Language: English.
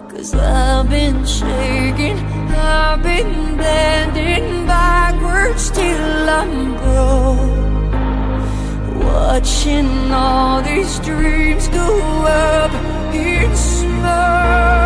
'cause I've been shaking, I've been bending backwards till I'm broke, watching all these dreams go up in smoke.